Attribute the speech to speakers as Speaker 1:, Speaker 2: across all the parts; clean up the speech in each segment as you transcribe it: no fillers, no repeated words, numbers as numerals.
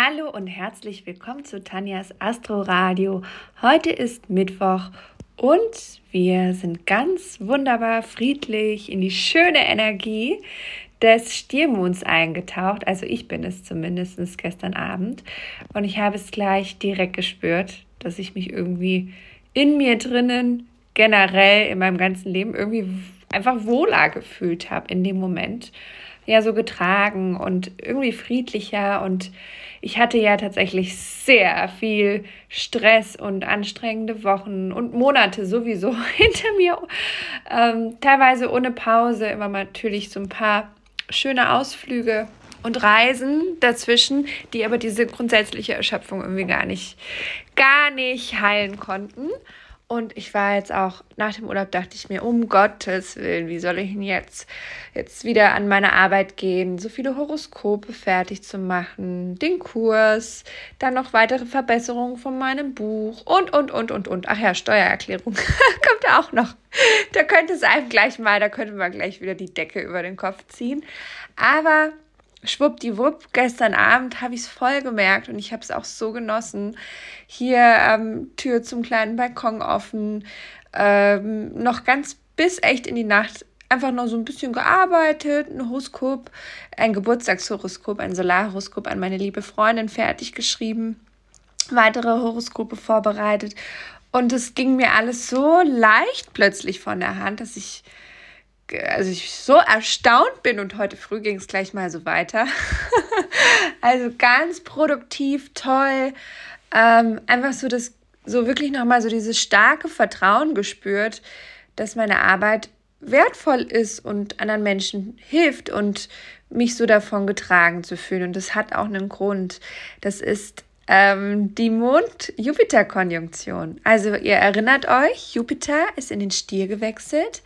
Speaker 1: Hallo und herzlich willkommen zu Tanjas Astro Radio. Heute ist Mittwoch und wir sind ganz wunderbar friedlich in die schöne Energie des Stiermonds eingetaucht. Also ich bin es zumindest gestern Abend und ich habe es gleich direkt gespürt, dass ich mich irgendwie in mir drinnen, generell in meinem ganzen Leben irgendwie einfach wohler gefühlt habe in dem Moment. Ja, so getragen und irgendwie friedlicher, und ich hatte ja tatsächlich sehr viel Stress und anstrengende Wochen und Monate sowieso hinter mir, teilweise ohne Pause, immer mal natürlich so ein paar schöne Ausflüge und Reisen dazwischen, die aber diese grundsätzliche Erschöpfung irgendwie gar nicht heilen konnten. Und ich war jetzt auch, nach dem Urlaub dachte ich mir, um Gottes Willen, wie soll ich denn jetzt wieder an meine Arbeit gehen, so viele Horoskope fertig zu machen, den Kurs, dann noch weitere Verbesserungen von meinem Buch und. Ach ja, Steuererklärung kommt auch noch. Da könnte man gleich wieder die Decke über den Kopf ziehen. Aber schwuppdiwupp, gestern Abend habe ich es voll gemerkt und ich habe es auch so genossen. Hier Tür zum kleinen Balkon offen, noch ganz bis echt in die Nacht einfach noch so ein bisschen gearbeitet, ein Horoskop, ein Geburtstagshoroskop, ein Solarhoroskop an meine liebe Freundin fertig geschrieben, weitere Horoskope vorbereitet, und es ging mir alles so leicht plötzlich von der Hand, dass ich so erstaunt bin, und heute früh ging es gleich mal so weiter. Also ganz produktiv, toll. Einfach so wirklich nochmal so dieses starke Vertrauen gespürt, dass meine Arbeit wertvoll ist und anderen Menschen hilft und mich so davon getragen zu fühlen. Und das hat auch einen Grund. Das ist die Mond-Jupiter-Konjunktion. Also ihr erinnert euch, Jupiter ist in den Stier gewechselt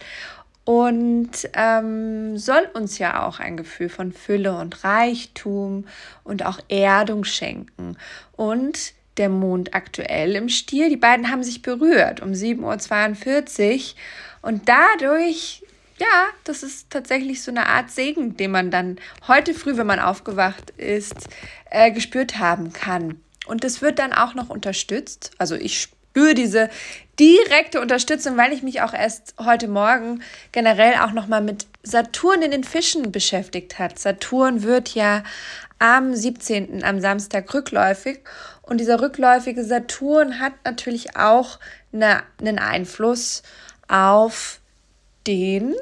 Speaker 1: und soll uns ja auch ein Gefühl von Fülle und Reichtum und auch Erdung schenken. Und der Mond aktuell im Stier, die beiden haben sich berührt um 7:42 Uhr. Und dadurch, ja, das ist tatsächlich so eine Art Segen, den man dann heute früh, wenn man aufgewacht ist, gespürt haben kann. Und das wird dann auch noch unterstützt. Also ich spüre diese direkte Unterstützung, weil ich mich auch erst heute Morgen generell auch nochmal mit Saturn in den Fischen beschäftigt hat. Saturn wird ja am 17., am Samstag, rückläufig. Und dieser rückläufige Saturn hat natürlich auch einen Einfluss auf den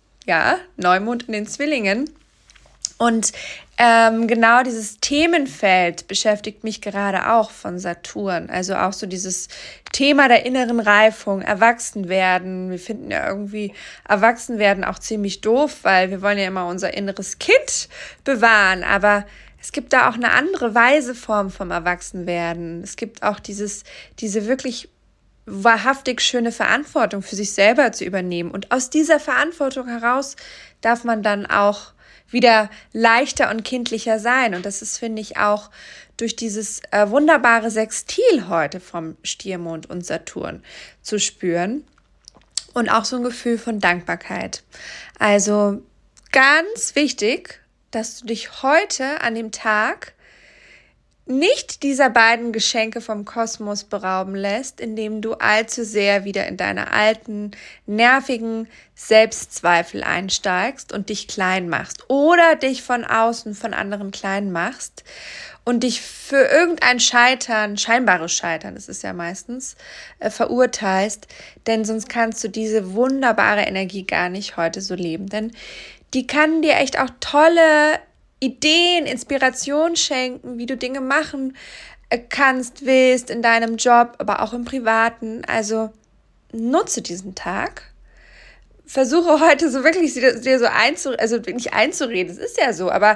Speaker 1: Neumond in den Zwillingen. Und genau dieses Themenfeld beschäftigt mich gerade auch von Saturn. Also auch so dieses Thema der inneren Reifung, Erwachsenwerden. Wir finden ja irgendwie Erwachsenwerden auch ziemlich doof, weil wir wollen ja immer unser inneres Kind bewahren. Aber es gibt da auch eine andere weise Form vom Erwachsenwerden. Es gibt auch diese wirklich wahrhaftig schöne Verantwortung für sich selber zu übernehmen. Und aus dieser Verantwortung heraus darf man dann auch wieder leichter und kindlicher sein. Und das ist, finde ich, auch durch dieses wunderbare Sextil heute vom Stiermond und Saturn zu spüren. Und auch so ein Gefühl von Dankbarkeit. Also ganz wichtig, dass du dich heute an dem Tag nicht dieser beiden Geschenke vom Kosmos berauben lässt, indem du allzu sehr wieder in deine alten, nervigen Selbstzweifel einsteigst und dich klein machst oder dich von außen von anderen klein machst und dich für irgendein Scheitern, scheinbares Scheitern, das ist ja meistens, verurteilst, denn sonst kannst du diese wunderbare Energie gar nicht heute so leben, denn die kann dir echt auch tolle Ideen, Inspiration schenken, wie du Dinge machen kannst, willst in deinem Job, aber auch im Privaten. Also nutze diesen Tag. Versuche heute so wirklich dir so nicht einzureden, es ist ja so, aber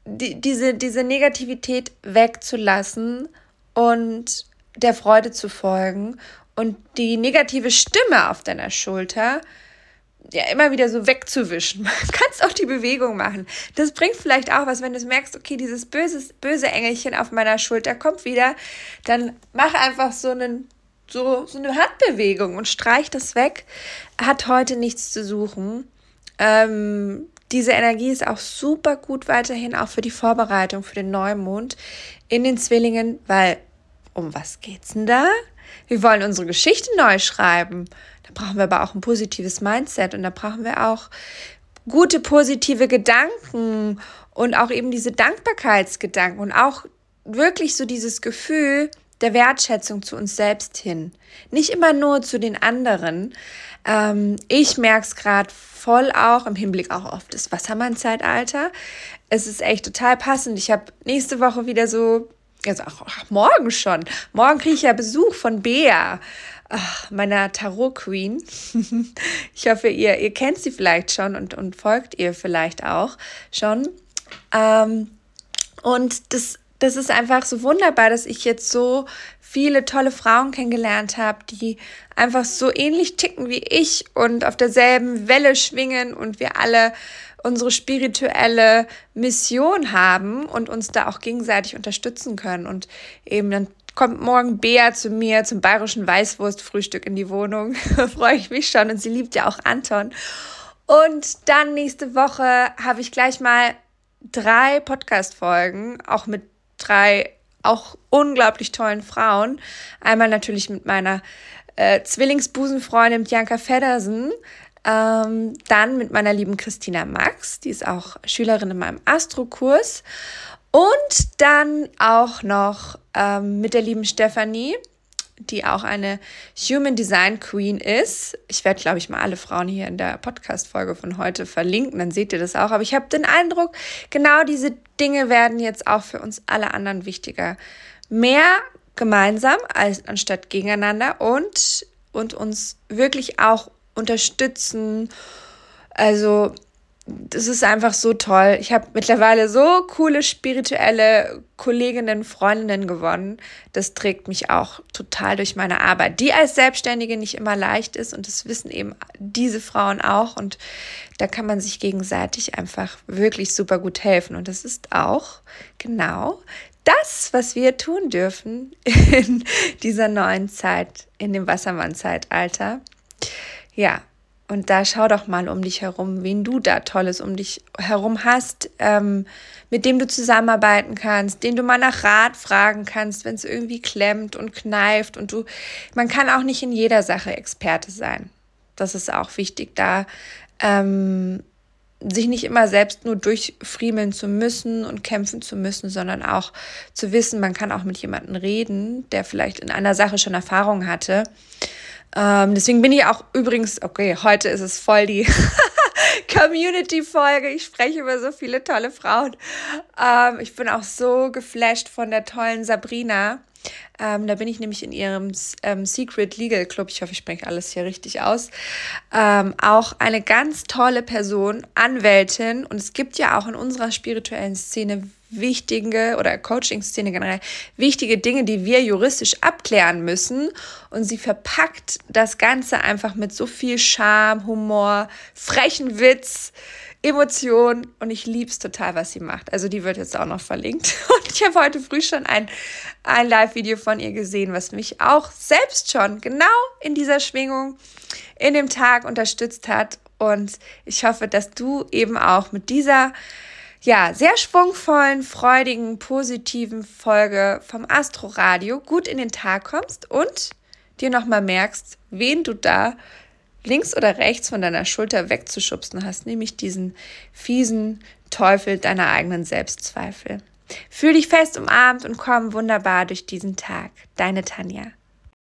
Speaker 1: diese Negativität wegzulassen und der Freude zu folgen und die negative Stimme auf deiner Schulter ja immer wieder so wegzuwischen. Du kannst auch die Bewegung machen. Das bringt vielleicht auch was, wenn du merkst, okay, dieses böse Engelchen auf meiner Schulter kommt wieder, dann mach einfach so eine Handbewegung und streich das weg. Hat heute nichts zu suchen. diese Energie ist auch super gut weiterhin auch für die Vorbereitung für den Neumond in den Zwillingen, weil um was geht's denn da? Wir wollen unsere Geschichte neu schreiben. Da brauchen wir aber auch ein positives Mindset und da brauchen wir auch gute, positive Gedanken und auch eben diese Dankbarkeitsgedanken und auch wirklich so dieses Gefühl der Wertschätzung zu uns selbst hin. Nicht immer nur zu den anderen. Ich merke es gerade voll auch im Hinblick auch auf das Wassermann-Zeitalter. Es ist echt total passend. Ich habe nächste Woche wieder so, also auch morgen schon. Morgen kriege ich ja Besuch von Bea, meiner Tarot-Queen. Ich hoffe, ihr kennt sie vielleicht schon und folgt ihr vielleicht auch schon. Und das ist einfach so wunderbar, dass ich jetzt so viele tolle Frauen kennengelernt habe, die einfach so ähnlich ticken wie ich und auf derselben Welle schwingen und wir alle unsere spirituelle Mission haben und uns da auch gegenseitig unterstützen können. Und eben dann kommt morgen Bea zu mir zum bayerischen Weißwurstfrühstück in die Wohnung. Da freue ich mich schon und sie liebt ja auch Anton. Und dann nächste Woche habe ich gleich mal 3 Podcast-Folgen, auch mit 3 auch unglaublich tollen Frauen. Einmal natürlich mit meiner Zwillingsbusenfreundin Bianca Feddersen, dann mit meiner lieben Christina Max, die ist auch Schülerin in meinem Astro-Kurs und dann auch noch mit der lieben Stefanie, die auch eine Human Design Queen ist. Ich werde, glaube ich, mal alle Frauen hier in der Podcast-Folge von heute verlinken, dann seht ihr das auch. Aber ich habe den Eindruck, genau diese Dinge werden jetzt auch für uns alle anderen wichtiger. Mehr gemeinsam anstatt gegeneinander und uns wirklich auch unterstützen. Also das ist einfach so toll. Ich habe mittlerweile so coole spirituelle Kolleginnen, Freundinnen gewonnen. Das trägt mich auch total durch meine Arbeit, die als Selbstständige nicht immer leicht ist. Und das wissen eben diese Frauen auch. Und da kann man sich gegenseitig einfach wirklich super gut helfen. Und das ist auch genau das, was wir tun dürfen in dieser neuen Zeit, in dem Wassermann-Zeitalter. Ja. Und da schau doch mal um dich herum, wen du da Tolles um dich herum hast, mit dem du zusammenarbeiten kannst, den du mal nach Rat fragen kannst, wenn es irgendwie klemmt und kneift. Und man kann auch nicht in jeder Sache Experte sein. Das ist auch wichtig, da sich nicht immer selbst nur durchfriemeln zu müssen und kämpfen zu müssen, sondern auch zu wissen, man kann auch mit jemandem reden, der vielleicht in einer Sache schon Erfahrung hatte. Deswegen bin ich auch übrigens, okay, heute ist es voll die Community-Folge. Ich spreche über so viele tolle Frauen. Ich bin auch so geflasht von der tollen Sabrina. Da bin ich nämlich in ihrem Secret Legal Club, ich hoffe, ich spreche alles hier richtig aus, auch eine ganz tolle Person, Anwältin. Und es gibt ja auch in unserer spirituellen Szene wichtige oder Coaching-Szene generell wichtige Dinge, die wir juristisch abklären müssen. Und sie verpackt das Ganze einfach mit so viel Charme, Humor, frechen Witz, Emotion. Und ich liebe es total, was sie macht. Also die wird jetzt auch noch verlinkt. Und ich habe heute früh schon ein Live-Video von ihr gesehen, was mich auch selbst schon genau in dieser Schwingung in dem Tag unterstützt hat. Und ich hoffe, dass du eben auch mit dieser sehr schwungvollen, freudigen, positiven Folge vom Astro-Radio gut in den Tag kommst und dir nochmal merkst, wen du da links oder rechts von deiner Schulter wegzuschubsen hast, nämlich diesen fiesen Teufel deiner eigenen Selbstzweifel. Fühl dich fest umarmt und komm wunderbar durch diesen Tag. Deine Tanja.